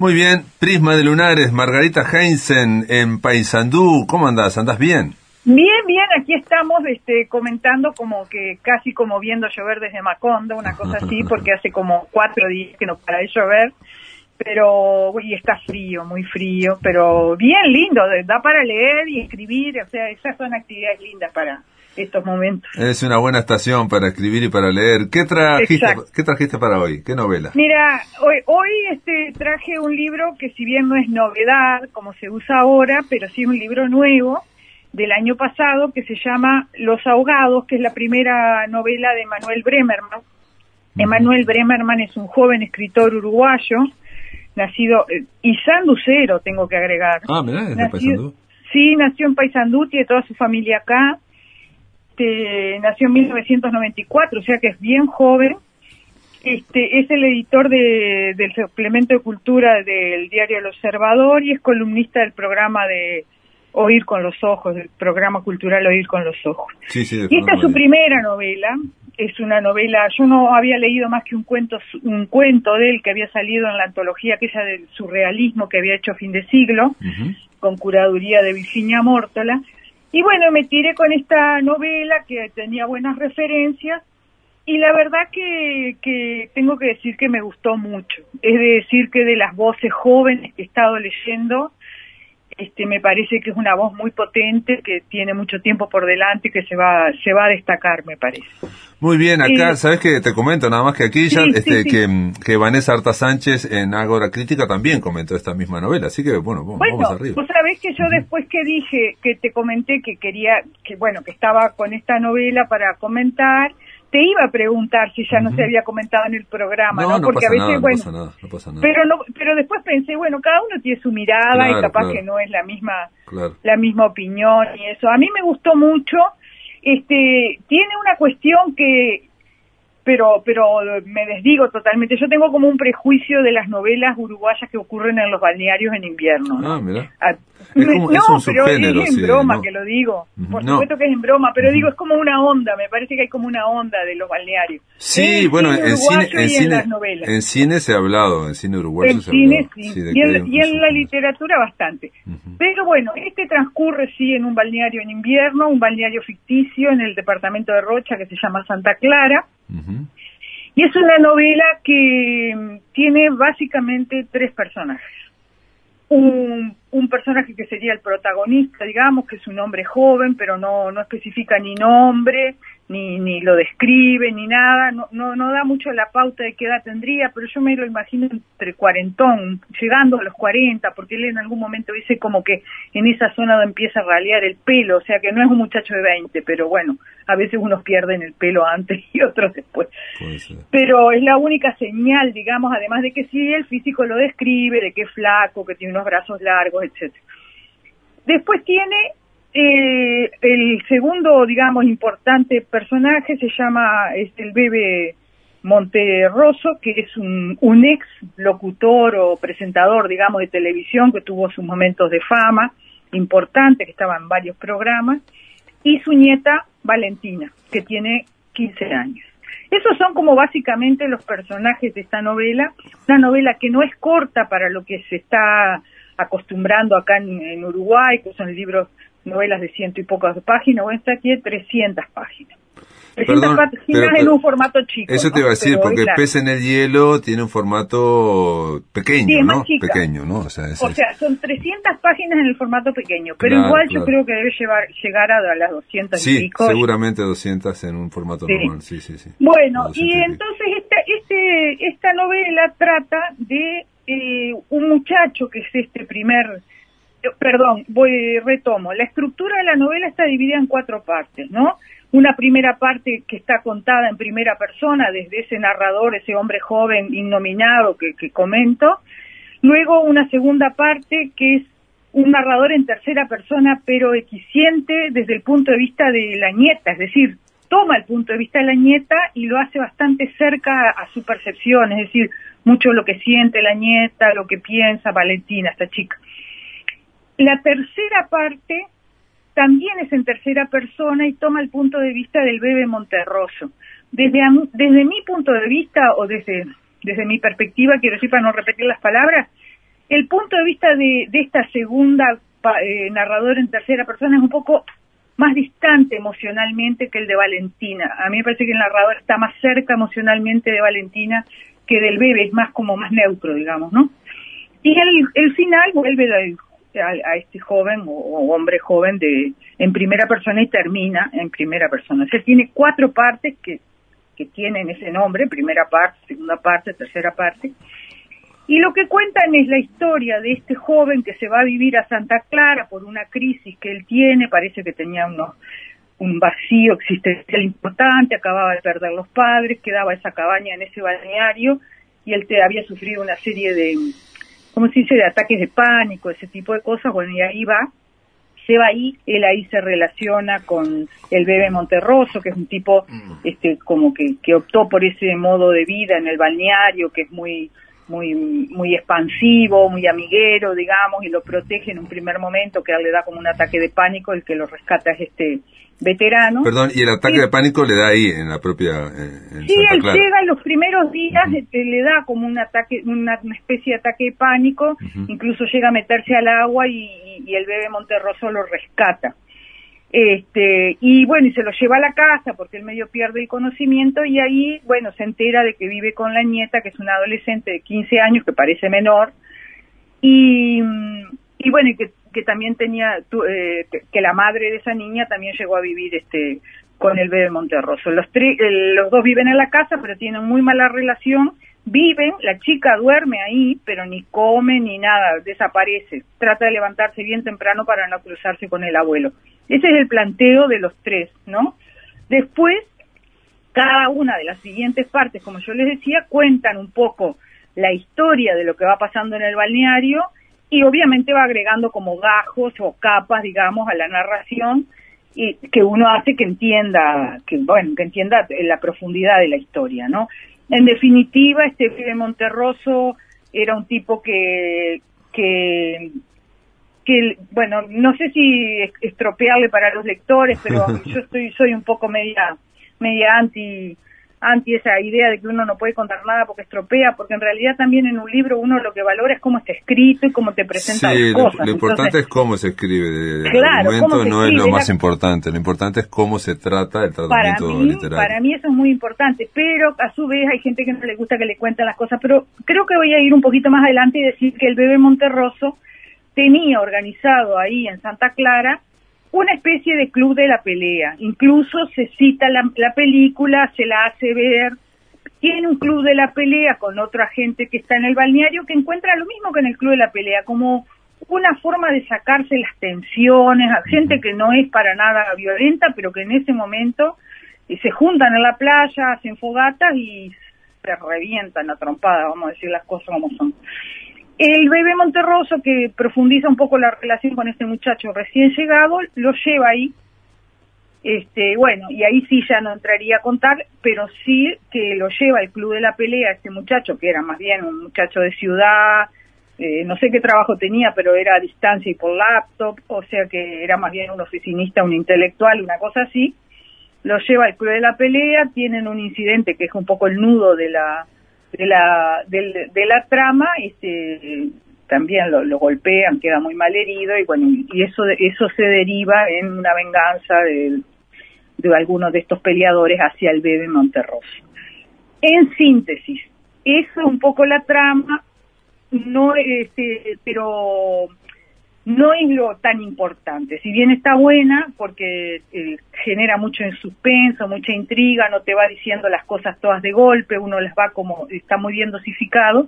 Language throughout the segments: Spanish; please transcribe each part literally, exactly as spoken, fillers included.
Muy bien, Prisma de Lunares, Margarita Heinzen en Paysandú. ¿Cómo andás? ¿Andás bien? Bien, bien, aquí estamos este, comentando como que casi como viendo llover desde Macondo, una cosa así, porque hace como cuatro días que no para de llover, pero, y está frío, muy frío, pero bien lindo, da para leer y escribir, o sea, esas son actividades lindas para estos momentos. Es una buena estación para escribir y para leer. ¿Qué trajiste, ¿qué trajiste para hoy? ¿Qué novela? Mira, hoy, hoy este, traje un libro que si bien no es novedad, como se usa ahora, pero sí es un libro nuevo, del año pasado, que se llama Los Ahogados, que es la primera novela de Emanuel Bremerman. Uh-huh. Emanuel Bremerman es un joven escritor uruguayo, nacido, eh, y sanducero, tengo que agregar. Ah, mirá, es de Paysandú. Sí, nació en Paysandú, tiene toda su familia acá, este, nació en mil novecientos noventa y cuatro, o sea que es bien joven. Este, es el editor de, del suplemento de cultura del diario El Observador y es columnista del programa de Oír con los Ojos, del programa cultural Oír con los Ojos. Sí, sí, y esta es su primera novela, es una novela, yo no había leído más que un cuento un cuento de él que había salido en la antología aquella del surrealismo que había hecho Fin de Siglo, uh-huh. con curaduría de Virginia Mórtola, y bueno, me tiré con esta novela que tenía buenas referencias, y la verdad que, que tengo que decir que me gustó mucho, es decir que de las voces jóvenes que he estado leyendo, Este, me parece que es una voz muy potente, que tiene mucho tiempo por delante y que se va se va a destacar, me parece. Muy bien, acá, eh, ¿sabes qué? Te comento nada más que aquí sí, ya, sí, este, sí. que, que Vanessa Arta Sánchez en Ágora Crítica también comentó esta misma novela, así que bueno, vamos, bueno, vamos arriba. Vos sabés que yo uh-huh. después que dije, que te comenté que quería, que bueno, que estaba con esta novela para comentar, te iba a preguntar si ya uh-huh. no se había comentado en el programa, ¿no? No, no Porque pasa a veces, nada, bueno, no pasa nada, no pasa nada. Pero no, pero después pensé, bueno, cada uno tiene su mirada claro, y capaz claro. que no es la misma, claro. la misma opinión y eso. A mí me gustó mucho, este, tiene una cuestión que, pero, pero me desdigo totalmente. Yo tengo como un prejuicio de las novelas uruguayas que ocurren en los balnearios en invierno, ¿no? Ah, mira. Ah, Es como, no, es un pero subgénero, es en sí, broma no. que lo digo. Por no. supuesto que es en broma, pero uh-huh. digo, es como una onda, me parece que hay como una onda de los balnearios. Sí, en bueno, cine en cine, en y cine, en las novelas. En cine se ha hablado, en cine uruguayo en se ha cine, hablado. sí, Sí, de y, que en, un, y en la literatura bastante. Uh-huh. Pero bueno, este transcurre sí en un balneario en invierno, un balneario ficticio en el departamento de Rocha que se llama Santa Clara. Uh-huh. Y es una novela que tiene básicamente tres personajes. Un, un personaje que sería el protagonista, digamos, que es un hombre joven, pero no, no especifica ni nombre, ni, ni lo describe, ni nada, no, no, no da mucho la pauta de qué edad tendría, pero yo me lo imagino entre cuarentón, llegando a los cuarenta, porque él en algún momento dice como que en esa zona donde empieza a ralear el pelo, o sea que no es un muchacho de veinte, pero bueno, a veces unos pierden el pelo antes y otros después. Pero es la única señal, digamos, además de que sí, el físico lo describe, de que es flaco, que tiene unos brazos largos, etcétera. Después tiene eh, el segundo, digamos, importante personaje, se llama es el Bebe Monterroso, que es un, un ex locutor o presentador, digamos, de televisión, que tuvo sus momentos de fama importante, que estaba en varios programas, y su nieta Valentina, que tiene quince años. Esos son como básicamente los personajes de esta novela, una novela que no es corta para lo que se está acostumbrando acá en, en Uruguay, que son libros, novelas de ciento y pocas páginas, bueno, está aquí de trescientas páginas. trescientas Perdón, páginas pero, pero, en un formato chico. Eso ¿no? te iba a decir, pero porque claro. Pez en el Hielo tiene un formato pequeño, sí, es ¿no? más chica. Pequeño, ¿no? O sea, es, o sea, son trescientas páginas en el formato pequeño, pero claro, igual claro. yo creo que debe llevar, llegar a las doscientas sí, y pico. seguramente doscientas en un formato sí. normal, sí, sí, sí. Bueno, y entonces esta, este, esta novela trata de eh, un muchacho que es este primer... Perdón, voy retomo. La estructura de la novela está dividida en cuatro partes, ¿no? Una primera parte que está contada en primera persona desde ese narrador, ese hombre joven innominado que, que comento. Luego una segunda parte que es un narrador en tercera persona, pero eficiente desde el punto de vista de la nieta, es decir, toma el punto de vista de la nieta y lo hace bastante cerca a su percepción, es decir, mucho lo que siente la nieta, lo que piensa Valentina, esta chica. La tercera parte también es en tercera persona y toma el punto de vista del Bebe Monterroso. Desde, a, desde mi punto de vista, o desde, desde mi perspectiva, quiero decir para no repetir las palabras, el punto de vista de, de esta segunda eh, narradora en tercera persona es un poco más distante emocionalmente que el de Valentina. A mí me parece que el narrador está más cerca emocionalmente de Valentina que del bebé, es más como más neutro, digamos, ¿no? Y el, el final vuelve a, a, a este joven o, o hombre joven de en primera persona y termina en primera persona. O sea, tiene cuatro partes que, que tienen ese nombre, primera parte, segunda parte, tercera parte. Y lo que cuentan es la historia de este joven que se va a vivir a Santa Clara por una crisis que él tiene, parece que tenía unos, un vacío existencial importante, acababa de perder los padres, quedaba esa cabaña en ese balneario y él te, había sufrido una serie de, ¿cómo se dice?, de ataques de pánico, ese tipo de cosas. Bueno, y ahí va, se va ahí, él ahí se relaciona con el bebé Monterroso, que es un tipo este como que, que optó por ese modo de vida en el balneario, que es muy muy muy expansivo, muy amiguero, digamos, y lo protege en un primer momento, que a él le da como un ataque de pánico, el que lo rescata es este veterano. Perdón, y el ataque y, de pánico le da ahí, en la propia eh, en sí, Santa él Clara. llega en los primeros días, Uh-huh. este, le da como un ataque, una, una especie de ataque de pánico, uh-huh. Incluso llega a meterse al agua y, y el bebé Monterroso lo rescata. Este, y bueno, y se lo lleva a la casa porque él medio pierde el conocimiento y ahí, bueno, se entera de que vive con la nieta, que es una adolescente de quince años, que parece menor, y, y bueno, y que, que también tenía, eh, que, que la madre de esa niña también llegó a vivir este con el bebé Monterroso. Los, tres, eh, los dos viven en la casa, pero tienen muy mala relación, viven, la chica duerme ahí, pero ni come ni nada, desaparece, trata de levantarse bien temprano para no cruzarse con el abuelo. Ese es el planteo de los tres, ¿no? Después, cada una de las siguientes partes, como yo les decía, cuentan un poco la historia de lo que va pasando en el balneario y obviamente va agregando como gajos o capas, digamos, a la narración y que uno hace que entienda, que bueno, que entienda la profundidad de la historia, ¿no? En definitiva, este pibe Monterroso era un tipo que que que bueno, no sé si estropearle para los lectores, pero yo estoy soy un poco media media anti anti esa idea de que uno no puede contar nada porque estropea, porque en realidad también en un libro uno lo que valora es cómo está escrito y cómo te presenta sí, las cosas. Lo, lo importante Entonces, es cómo se escribe, el claro, argumento no escribe, es lo más la... importante, lo importante es cómo se trata el tratamiento para mí, literario. Para mí eso es muy importante, pero a su vez hay gente que no le gusta que le cuenten las cosas, pero creo que voy a ir un poquito más adelante y decir que el bebé Monterroso tenía organizado ahí en Santa Clara una especie de club de la pelea, incluso se cita la, la película, se la hace ver, tiene un club de la pelea con otra gente que está en el balneario que encuentra lo mismo que en el club de la pelea, como una forma de sacarse las tensiones, a gente que no es para nada violenta, pero que en ese momento eh, se juntan en la playa, hacen fogatas y se revientan a trompada, vamos a decir las cosas como son. El bebé Monterroso, que profundiza un poco la relación con este muchacho recién llegado, lo lleva ahí, este, bueno, y ahí sí ya no entraría a contar, pero sí que lo lleva al club de la pelea este muchacho, que era más bien un muchacho de ciudad, eh, no sé qué trabajo tenía, pero era a distancia y por laptop, o sea que era más bien un oficinista, un intelectual, una cosa así. Lo lleva al club de la pelea, tienen un incidente que es un poco el nudo de la de la de, de la trama, este también lo, lo golpean, queda muy mal herido y bueno, y eso eso se deriva en una venganza de, de algunos de estos peleadores hacia el bebé Monterroso. En síntesis, eso es un poco la trama, no este, pero no es lo tan importante, si bien está buena porque eh, genera mucho en suspenso, mucha intriga, no te va diciendo las cosas todas de golpe, uno las va como, está muy bien dosificado,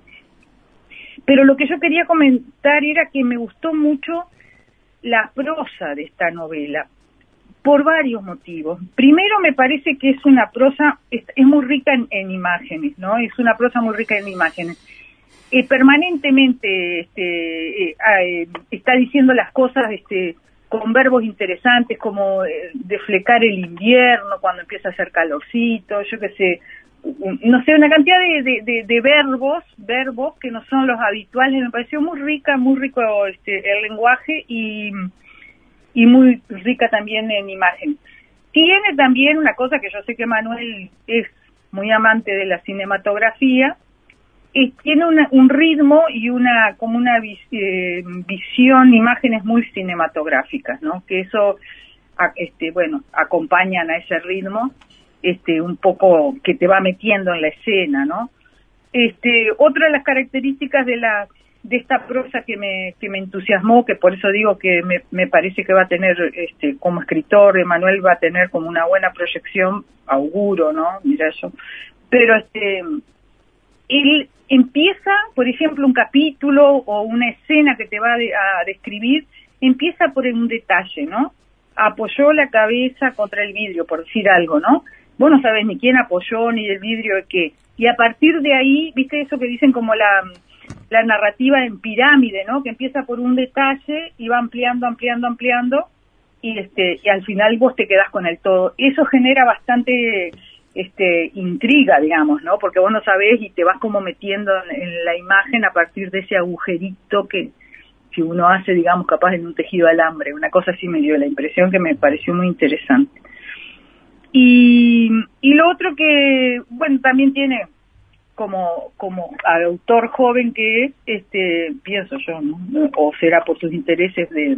pero lo que yo quería comentar era que me gustó mucho la prosa de esta novela, por varios motivos. Primero me parece que es una prosa, es, es muy rica en, en imágenes, ¿no? Es una prosa muy rica en imágenes. Eh, permanentemente este, eh, eh, está diciendo las cosas este, con verbos interesantes como eh, deflecar el invierno cuando empieza a hacer calorcito, yo qué sé, no sé, una cantidad de, de, de, de verbos, verbos que no son los habituales. Me pareció muy rica, muy rico este, el lenguaje y, y muy rica también en imagen. Tiene también una cosa que yo sé que Manuel es muy amante de la cinematografía, eh, tiene una, un ritmo y una como una vis, eh, visión, imágenes muy cinematográficas, ¿no? Que eso, a, este, bueno, acompañan a ese ritmo, este, un poco que te va metiendo en la escena, ¿no? Este, otra de las características de la de esta prosa que me que me entusiasmó, que por eso digo que me, me parece que va a tener, este, como escritor, Emanuel va a tener como una buena proyección, auguro, ¿no? Mira yo. Pero este, él empieza, por ejemplo, un capítulo o una escena que te va a, de, a describir, empieza por un detalle, ¿no? Apoyó la cabeza contra el vidrio, por decir algo, ¿no? Vos no sabés ni quién apoyó, ni del vidrio de qué. Y a partir de ahí, viste eso que dicen como la... la narrativa en pirámide, ¿no? Que empieza por un detalle y va ampliando, ampliando, ampliando, y este y al final vos te quedás con el todo. Eso genera bastante este intriga, digamos, ¿no? Porque vos no sabés y te vas como metiendo en, en la imagen a partir de ese agujerito que, que uno hace, digamos, capaz en un tejido de alambre. Una cosa así me dio la impresión, que me pareció muy interesante. Y, y lo otro que, bueno, también tiene... como como autor joven que es, este pienso yo, ¿no? O será por sus intereses de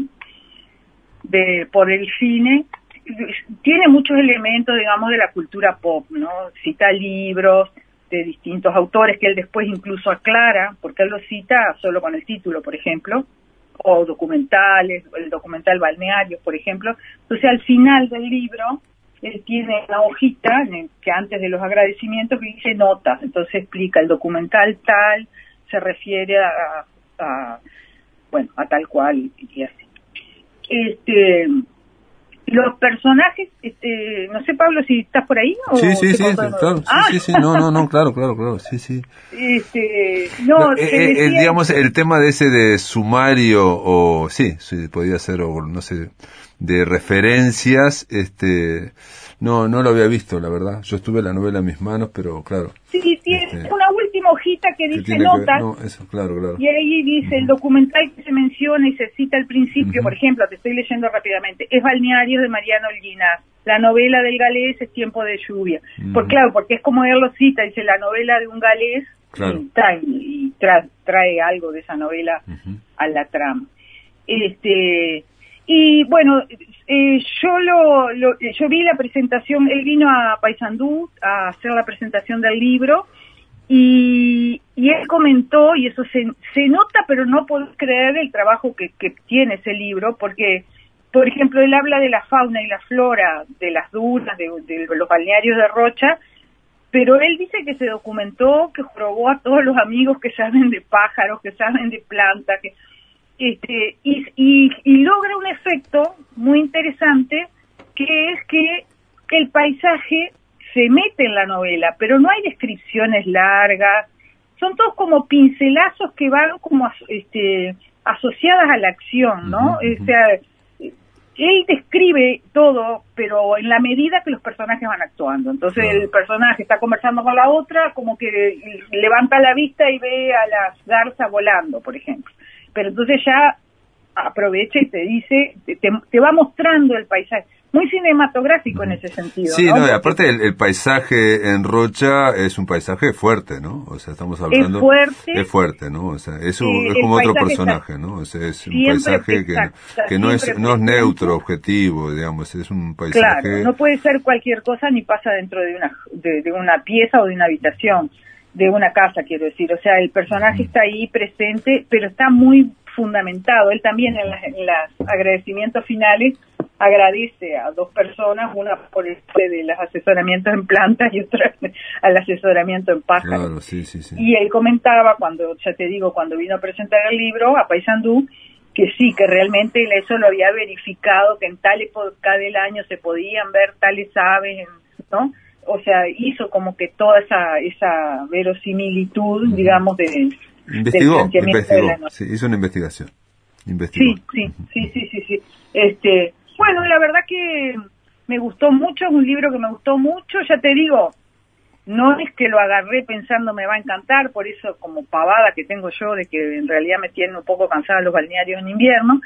de por el cine, tiene muchos elementos, digamos, de la cultura pop, ¿no? Cita libros de distintos autores que él después incluso aclara, porque él los cita solo con el título, por ejemplo, o documentales, el documental Balnearios, por ejemplo. Entonces, al final del libro él tiene una hojita que antes de los agradecimientos que dice notas, entonces explica el documental tal, se refiere a, a bueno, a tal cual y así. Este, los personajes, este, no sé, Pablo, si estás por ahí o sí, sí, sí, claro, ah. sí, sí, sí, no, no, no, claro, claro, claro, sí, sí. Este, no, no eh, eh, decía... digamos, el tema de ese de sumario o sí, sí, podía ser o no sé, de referencias, este, no, no lo había visto, la verdad. Yo estuve la novela en mis manos, pero claro. Sí, tiene este, una última hojita que dice notas. No, eso, claro, claro. Y ahí dice uh-huh. el documental que se menciona y se cita al principio, uh-huh. por ejemplo, te estoy leyendo rápidamente, es Balnearios de Mariano Olguinás. La novela del galés es Tiempo de lluvia. Uh-huh. Por claro, porque es como él lo cita, dice la novela de un galés, claro. y, trae, y tra, trae algo de esa novela uh-huh. a la trama. Este... Y bueno, eh, yo lo, lo yo vi la presentación, él vino a Paysandú a hacer la presentación del libro y, y él comentó, y eso se, se nota, pero no podés creer el trabajo que, que tiene ese libro, porque, por ejemplo, él habla de la fauna y la flora, de las dunas, de, de los balnearios de Rocha, pero él dice que se documentó, que probó a todos los amigos que saben de pájaros, que saben de plantas, que... Este, y, y, y logra un efecto muy interesante, que es que el paisaje se mete en la novela, pero no hay descripciones largas, son todos como pincelazos que van como este, asociadas a la acción, ¿no? Uh-huh. O sea, él describe todo, pero en la medida que los personajes van actuando. Entonces claro. el personaje está conversando con la otra, como que levanta la vista y ve a las garzas volando, por ejemplo. Pero entonces ya aprovecha y te dice, te, te va mostrando el paisaje. Muy cinematográfico en ese sentido. Sí, ¿no? no, y aparte el, el paisaje en Rocha es un paisaje fuerte, ¿no? O sea, estamos hablando... Es fuerte. Es fuerte, ¿no? O sea, es, un, eh, es como otro personaje, ¿no? O sea, es un paisaje que, que no es no es neutro, objetivo, digamos, es un paisaje... Claro, no puede ser cualquier cosa ni pasa dentro de una, de, de una pieza o de una habitación, de una casa, quiero decir. O sea, el personaje mm. está ahí presente, pero está muy fundamentado. Él también en, la, en los agradecimientos finales agradece a dos personas, una por este de los asesoramientos en plantas y otra al asesoramiento en pájaros. Claro, sí, sí, sí. Y él comentaba, cuando ya te digo, cuando vino a presentar el libro a Paysandú, que sí, que realmente él eso lo había verificado, que en tal época del año se podían ver tales aves, ¿no? O sea, hizo como que toda esa esa verosimilitud, uh-huh. digamos, de investigó, investigó, de sí, hizo una investigación. Investigó. Sí, sí, uh-huh. sí, sí, sí, sí. Este, bueno, la verdad que me gustó mucho, es un libro que me gustó mucho, ya te digo, no es que lo agarré pensando me va a encantar, por eso como pavada que tengo yo de que en realidad me tienen un poco cansada los balnearios en invierno,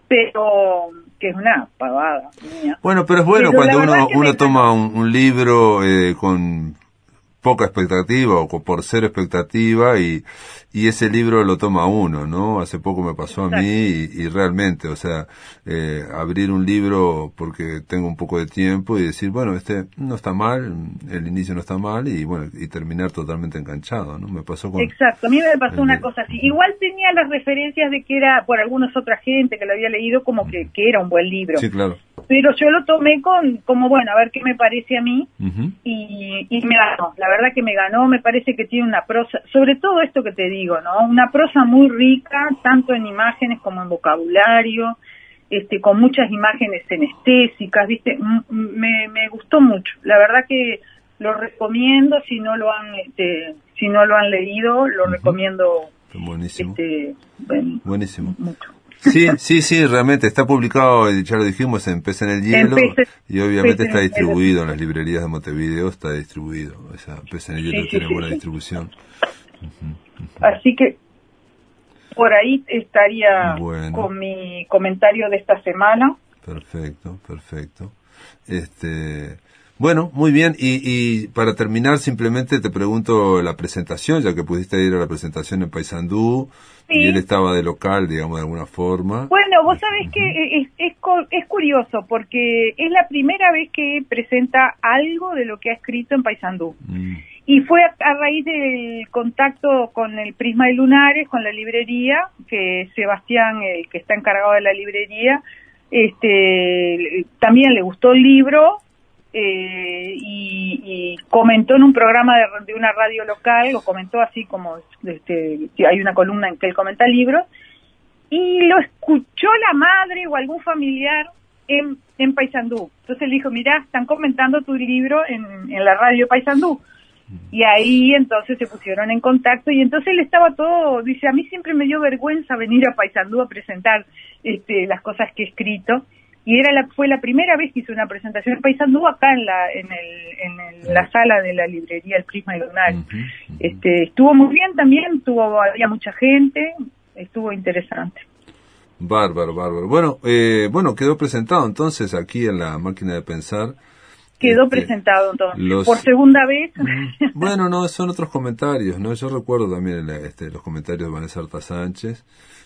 pero que es una pavada. Mía. Bueno, pero es bueno pero cuando uno uno toma un, un libro eh, con poca expectativa o por cero expectativa y, y ese libro lo toma uno, ¿no? Hace poco me pasó a mí y, y realmente, o sea, eh, abrir un libro porque tengo un poco de tiempo y decir, bueno, este no está mal, el inicio no está mal y bueno, y terminar totalmente enganchado, ¿no? Me pasó con... Exacto, a mí me pasó una cosa así. Igual tenía las referencias de que era, por algunas otras gente que lo había leído, como que, que era un buen libro. Sí, claro. Pero yo lo tomé con, como bueno, a ver qué me parece a mí, Uh-huh. y, y me ganó, la verdad que me ganó, me parece que tiene una prosa, sobre todo esto que te digo, ¿no? Una prosa muy rica, tanto en imágenes como en vocabulario, este, con muchas imágenes senestésicas, ¿viste? M- me, me gustó mucho, la verdad que lo recomiendo, si no lo han, este, si no lo han leído, lo uh-huh. recomiendo. Buenísimo. Este, bueno, Buenísimo. Mucho. Sí, sí, sí, realmente está publicado, ya lo dijimos, en Pez en el Hielo, Pez, y obviamente está distribuido en las librerías de Montevideo, está distribuido, o sea, Pez en el Hielo sí, tiene sí, buena sí. distribución. Uh-huh, uh-huh. Así que por ahí estaría bueno. con mi comentario de esta semana. Perfecto, perfecto. Este... Bueno, muy bien, y, y para terminar simplemente te pregunto la presentación, ya que pudiste ir a la presentación en Paysandú, sí. y él estaba de local, digamos, de alguna forma. Bueno, vos sabés que es, es, es curioso, porque es la primera vez que presenta algo de lo que ha escrito en Paysandú. Mm. Y fue a, a raíz del contacto con el Prisma de Lunares, con la librería, que Sebastián, el que está encargado de la librería, este, también le gustó el libro, Eh, y, y comentó en un programa de, de una radio local, lo comentó así como, este, hay una columna en que él comenta libros, y lo escuchó la madre o algún familiar en, en Paysandú. Entonces le dijo, mirá, están comentando tu libro en, en la radio Paysandú. Y ahí entonces se pusieron en contacto y entonces él estaba todo, dice, a mí siempre me dio vergüenza venir a Paysandú a presentar este, las cosas que he escrito. Y era la, fue la primera vez que hizo una presentación en Paysandú acá en la en el, en el, la sala de la librería El Prisma de Lunares. Uh-huh, uh-huh. Este, estuvo muy bien también, tuvo, había mucha gente, estuvo interesante. Bárbaro, bárbaro. Bueno, eh, bueno, quedó presentado entonces aquí en la máquina de pensar. Quedó este, presentado entonces, los... por segunda vez. Bueno, no, son otros comentarios, ¿no? Yo recuerdo también este, los comentarios de Vanessa Arta Sánchez.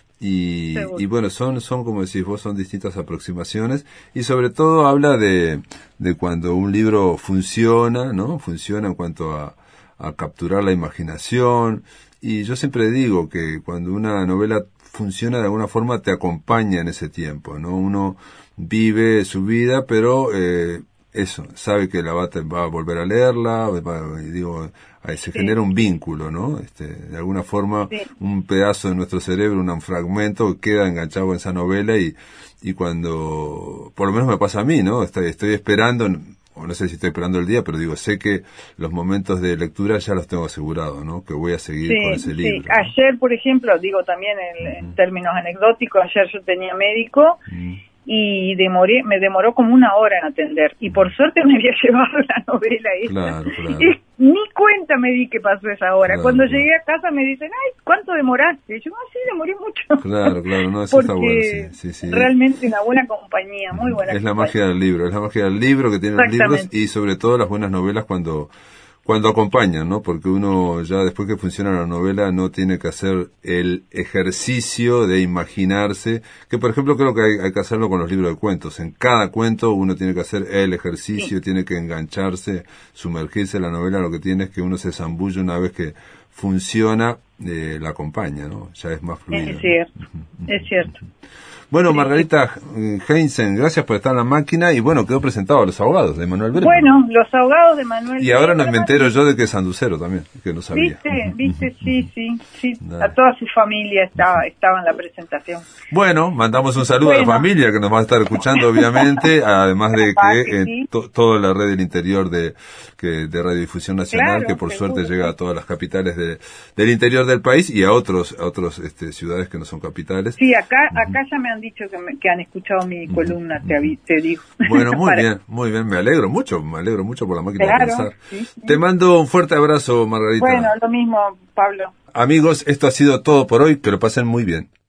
Y, y bueno, son, son, como decís vos, son distintas aproximaciones y sobre todo habla de, de cuando un libro funciona, ¿no? Funciona en cuanto a, a capturar la imaginación y yo siempre digo que cuando una novela funciona de alguna forma te acompaña en ese tiempo, ¿no? Uno vive su vida, pero eh, eso, sabe que la va, va a volver a leerla, va, y digo, se genera un vínculo, ¿no? Este, de alguna forma, sí. un pedazo de nuestro cerebro, un fragmento, queda enganchado en esa novela y, y cuando, por lo menos me pasa a mí, ¿no? Estoy, estoy esperando, o no sé si estoy esperando el día, pero digo, sé que los momentos de lectura ya los tengo asegurados, ¿no? Que voy a seguir sí, con ese libro. Sí. ¿no? Ayer, por ejemplo, digo también en, uh-huh. en términos anecdóticos, ayer yo tenía médico, uh-huh. y demoré, me demoró como una hora en atender y por suerte me había llevado la novela esa. Claro, claro. Y ni cuenta me di que pasó esa hora. Claro, Cuando claro. llegué a casa me dicen, ay, ¿cuánto demoraste? Yo, ah, sí, demoré mucho. Claro, claro, no, eso está bueno, sí, sí, sí. Realmente una buena compañía, muy buena Es compañía. la magia del libro, es la magia del libro que tienen los libros y sobre todo las buenas novelas cuando cuando acompañan, ¿no? Porque uno ya después que funciona la novela no tiene que hacer el ejercicio de imaginarse, que por ejemplo creo que hay, hay que hacerlo con los libros de cuentos. En cada cuento uno tiene que hacer el ejercicio, sí. tiene que engancharse, sumergirse en la novela. Lo que tiene es que uno se zambulle una vez que funciona, eh, la acompaña, ¿no? Ya es más fluido. Es cierto, ¿no? es cierto. Bueno, Margarita Heinzen, gracias por estar en la máquina y bueno, quedó presentado Los Ahogados de Manuel Berman. Bueno, Los Ahogados de Manuel Y ahora no me entero yo de que es sanducero también, que no sabía. Viste, viste, sí, sí, sí. A toda su familia estaba, estaba en la presentación. Bueno, mandamos un saludo bueno. a la familia que nos va a estar escuchando, obviamente, además de que eh, sí. to, toda la red del interior de, que, de Radiodifusión Nacional, claro, que por seguro. suerte llega a todas las capitales de, del interior del país y a otros, a otros este, ciudades que no son capitales. Sí, acá, acá uh-huh. ya me han dicho que, me, que han escuchado mi columna, uh-huh. te, avi- te digo. Bueno, muy Para... bien, muy bien, me alegro mucho, me alegro mucho por la máquina claro, de pensar. Sí, sí. Te mando un fuerte abrazo, Margarita. Bueno, lo mismo, Pablo. Amigos, esto ha sido todo por hoy, que lo pasen muy bien.